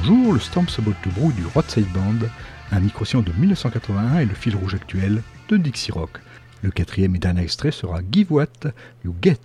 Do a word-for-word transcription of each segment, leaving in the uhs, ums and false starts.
Bonjour, le Storms About to Brew du Roadside Band, un micro-sillon de mille neuf cent quatre-vingt-un et le fil rouge actuel de Dixie Rock. Le quatrième et dernier extrait sera Give What You Get.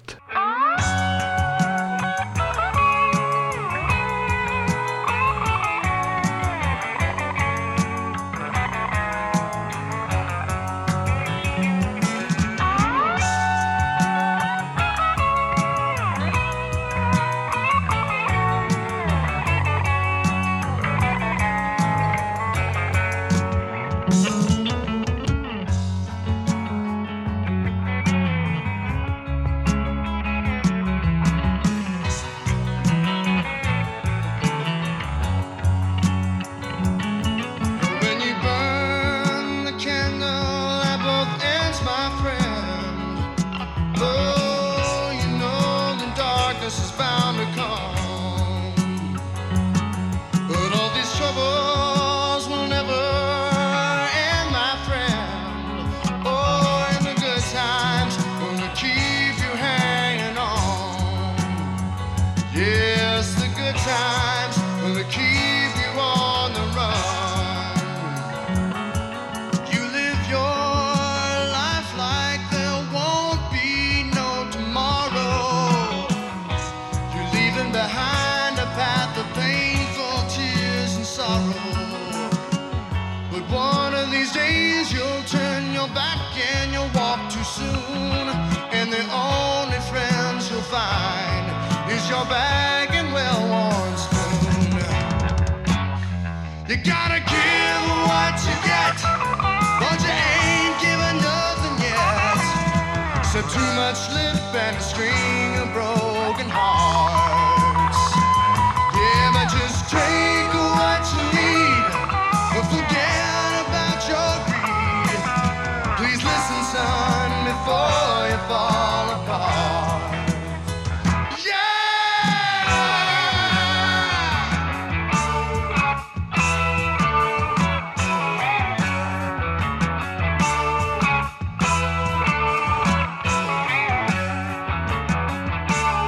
Yeah.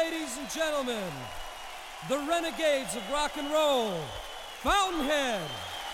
Ladies and gentlemen, the renegades of rock and roll, Fountainhead.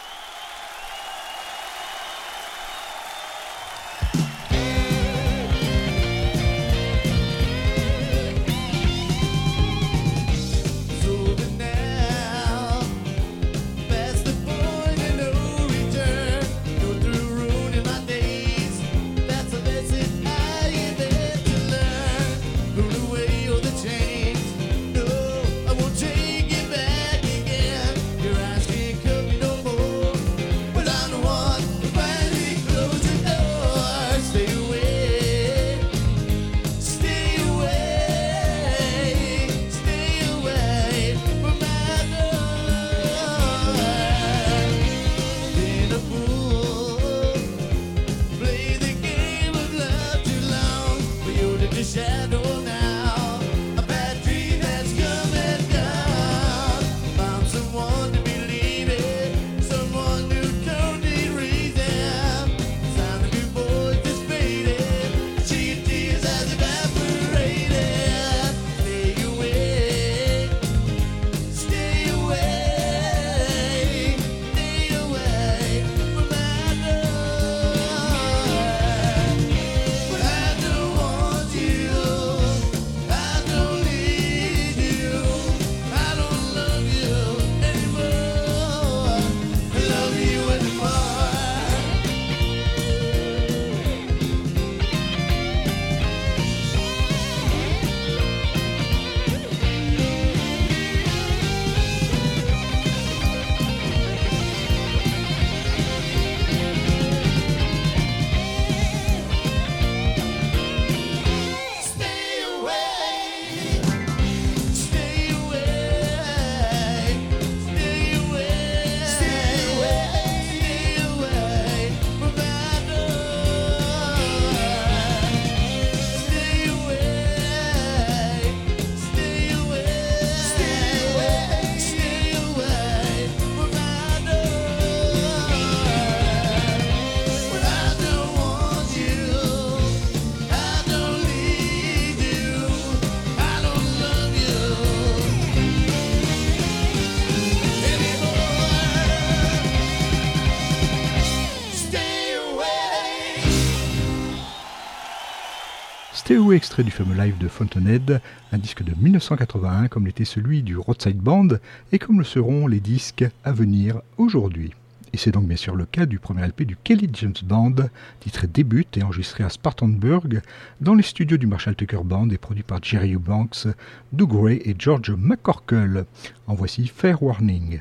Stay Away, extrait du fameux live de Fountainhead, un disque de mille neuf cent quatre-vingt-un comme l'était celui du Roadside Band et comme le seront les disques à venir aujourd'hui. Et c'est donc bien sûr le cas du premier L P du Kelly James Band, titré Début et enregistré à Spartanburg dans les studios du Marshall Tucker Band et produit par Jerry Eubanks, Doug Gray et George McCorkle. En voici Fair Warning.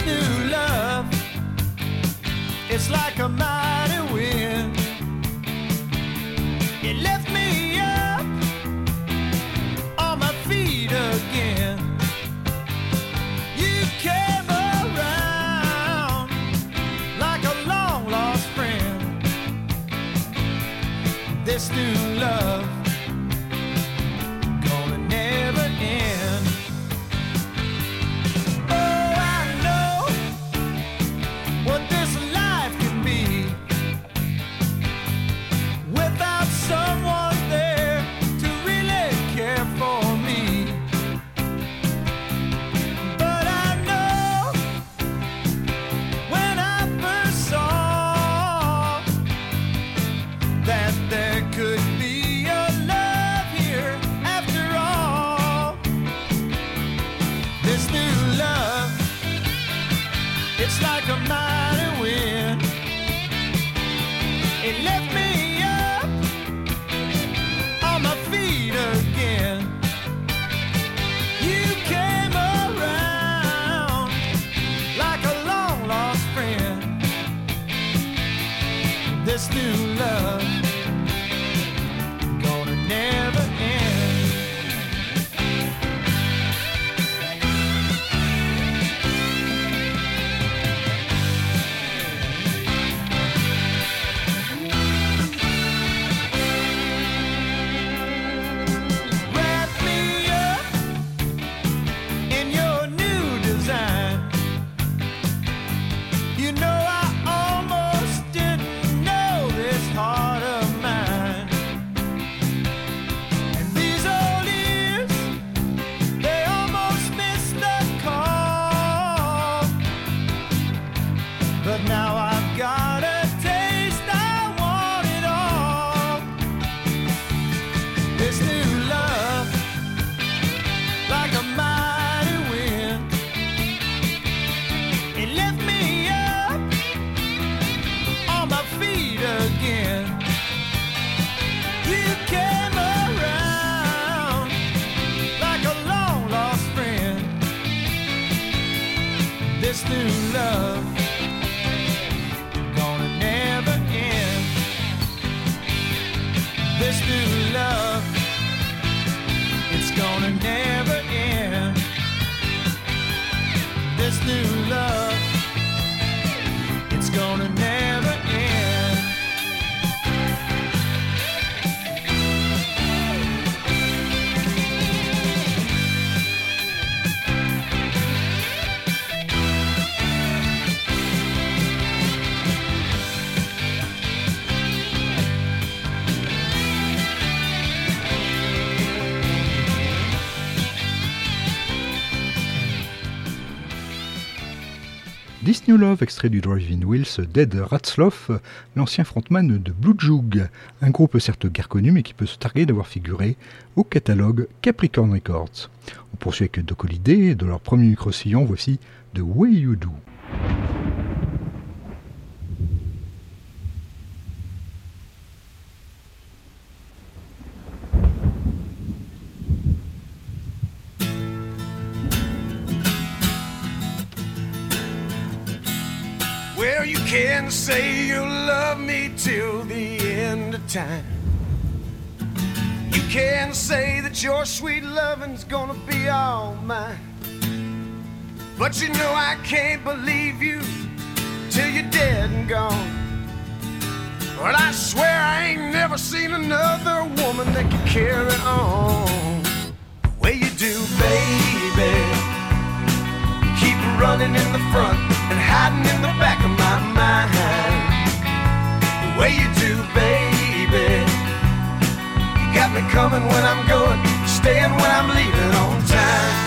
new love, it's like a mighty wind. It left me up on my feet again. You came around like a long lost friend. This new love gonna never end. Oh, I know what this life can be without someone there to really care for me. But I know when I first saw that there could be a love here after all. This new love, it's like a mighty wind. It left me up on my feet again. You came around like a long lost friend. This new love gonna never end. Wrap me up in your new design. You know I almost didn't know this heart of mine. And these old ears, they almost missed the call. But now I've got a taste, I want it all. This new love, like a mighty wind, it left me up on my feet again. You came around like a long lost friend. This new love gonna never end. This new love, it's gonna never end. This new love, it's gonna never end. This New Love, extrait du Driving Wheels d'Ed Ratzloff, l'ancien frontman de Blue Jug, un groupe certes guère connu mais qui peut se targuer d'avoir figuré au catalogue Capricorn Records. On poursuit avec Doc Holliday, de leur premier micro-sillon, voici The Way You Do. Well, you can say you'll love me till the end of time. You can say that your sweet loving's gonna be all mine. But you know I can't believe you till you're dead and gone. Well, I swear I ain't never seen another woman that can carry on the way you do, baby. Keep running in the front and hiding in the back of my mind. The way you do, baby. You got me coming when I'm going, staying when I'm leaving on time.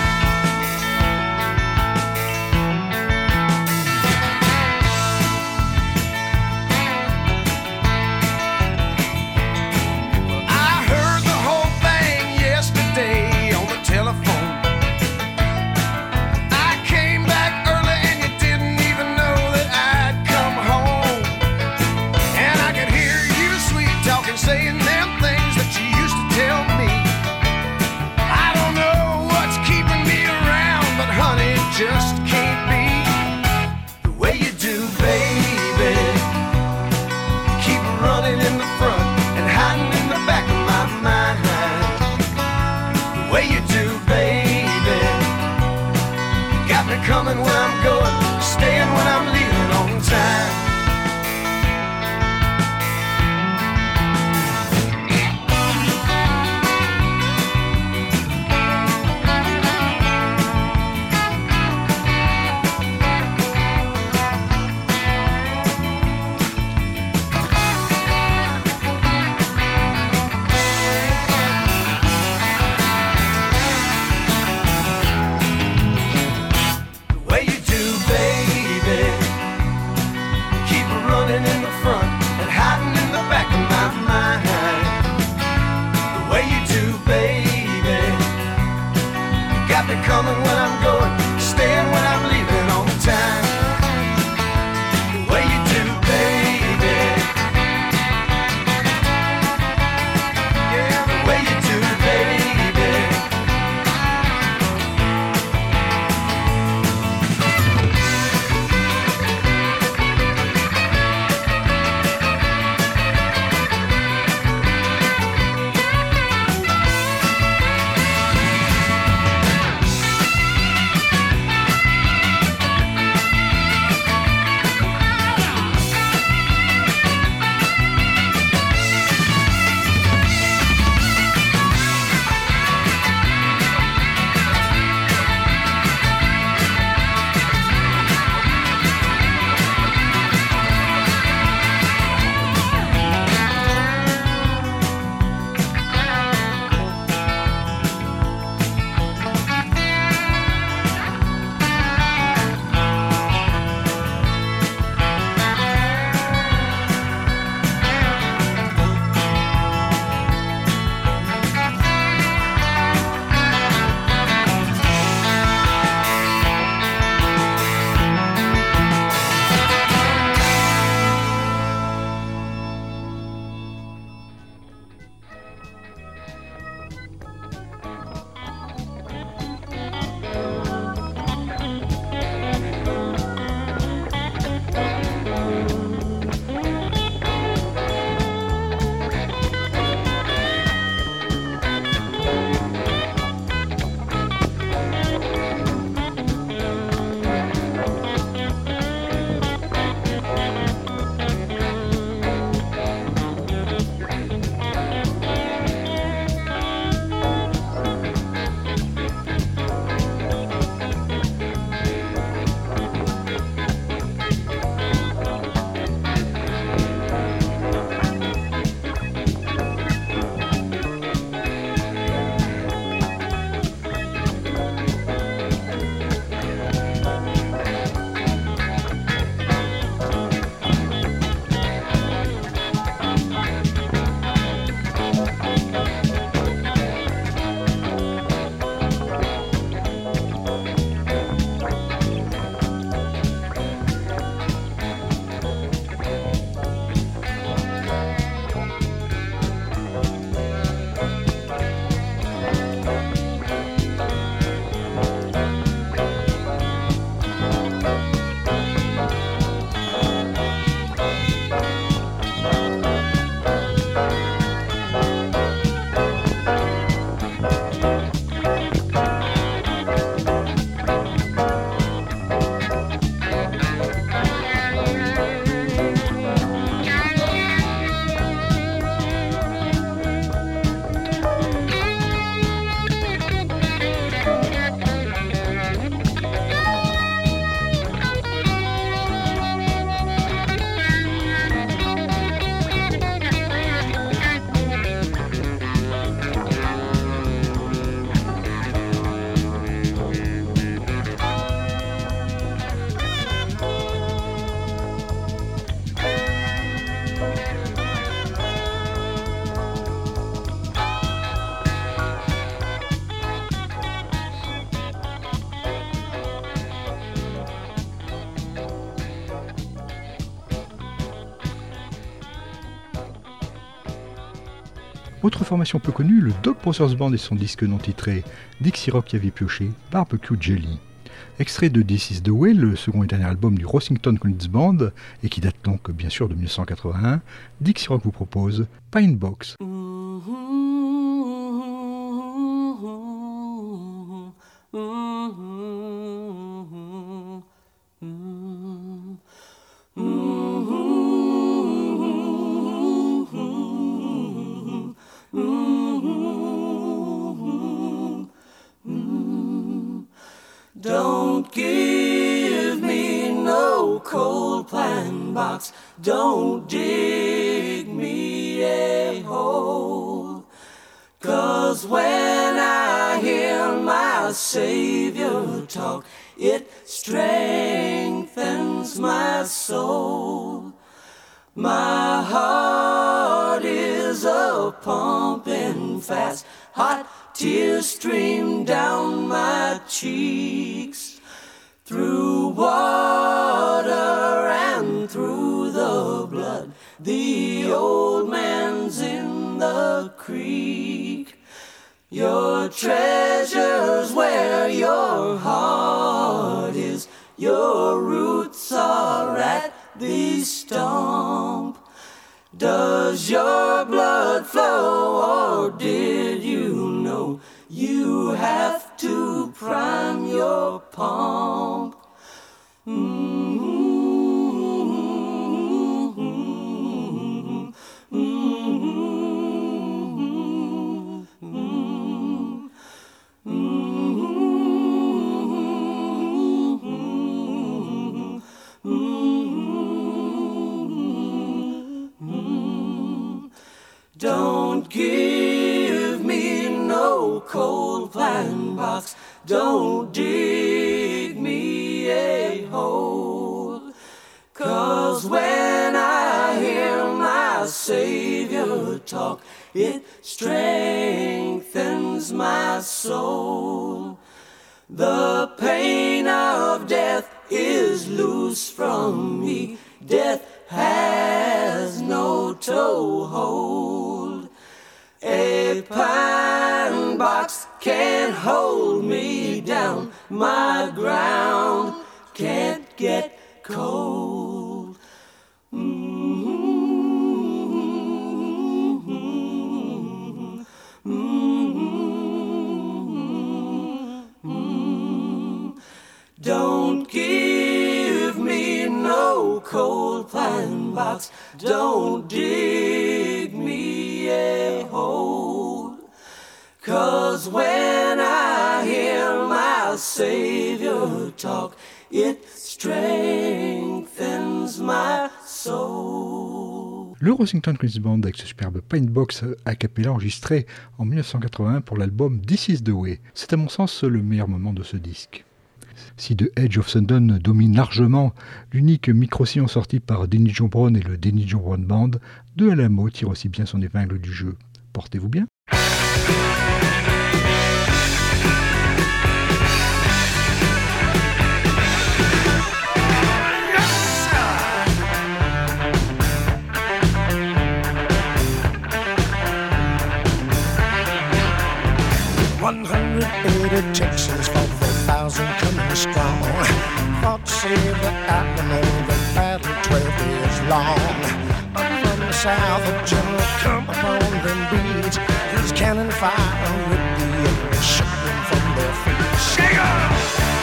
Well, I heard the whole thing, yes, way you do, baby. Got me coming when I'm going, staying when I'm leaving on time. Coming when I'm going, staying when I'm leaving on time. The way you do, baby. Yeah, the way you do, baby. Autre formation peu connue, le Dog Brothers Band et son disque non titré Dixie Rock y avait pioché, Barbecue Jelly. Extrait de This Is The Way, le second et dernier album du Rossington Collins Band, et qui date donc bien sûr de dix-neuf cent quatre-vingt-un, Dixie Rock vous propose Pine Box. Mm-hmm. Don't give me no coal pine box, don't dig me a hole. 'Cause when I hear my Savior talk, it strengthens my soul. My heart is a pumping fast, hot tears stream down my cheeks. Through water and through the blood, the old man's in the creek. Your treasure's where your heart is, your roots are at the stump. Does your blood flow, or did you know you have to prime your pump? Mm-hmm. Mm-hmm. Don't give me no coal pine box, don't dig me a hole. 'Cause when I hear my Savior talk, it strengthens my soul. The pain of death is loose from me, death has no toehold. A pine box can't hold me down, my ground can't get cold. Mm-hmm. Mm-hmm. Don't give me no coal pine box, don't dig me a hole. 'Cause when I hear my Savior talk, it strengthens my soul. Le Rosington Chris Band avec ce superbe Pine Box a cappella enregistré en dix-neuf cent quatre-vingt-un pour l'album This Is The Way. C'est à mon sens le meilleur moment de ce disque. Si The Edge of Sudden domine largement l'unique micro-sillon sorti par Denny Joe Brown et le Denny Joe Brown Band, De Alamo tire aussi bien son épingle du jeu. Portez-vous bien. one hundred eighty Texans for four thousand coming strong. Fought to save the Alamo, the battle twelve years long. Up from the south, a general come upon them beats. His cannon fire with the air, shook them from their feet. Shake 'em!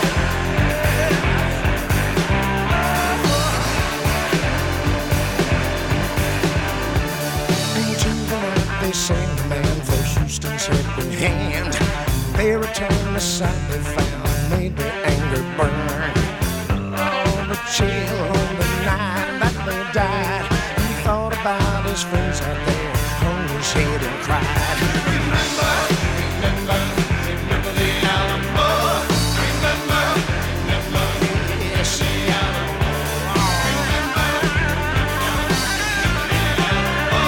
Into the night they sang the man for Houston's helping hand. They returned the sight they found, made their anger burn. Oh, the chill on the night that they died. He thought about his friends out there, hung his head and cried. Remember, remember, remember the Alamo. Remember, remember, yes, the Alamo. Remember, remember the Alamo.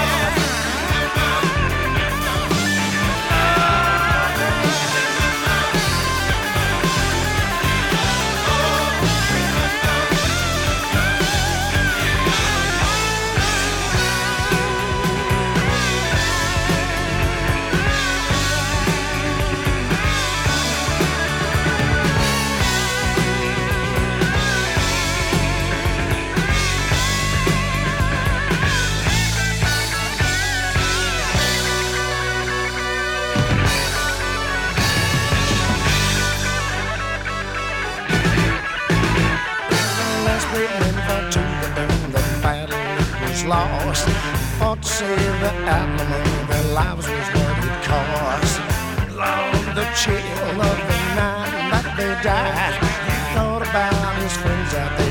Lost, fought to save the Alamo, their lives was what it cost. Lord, the chill of the night that they die. He thought about his friends out there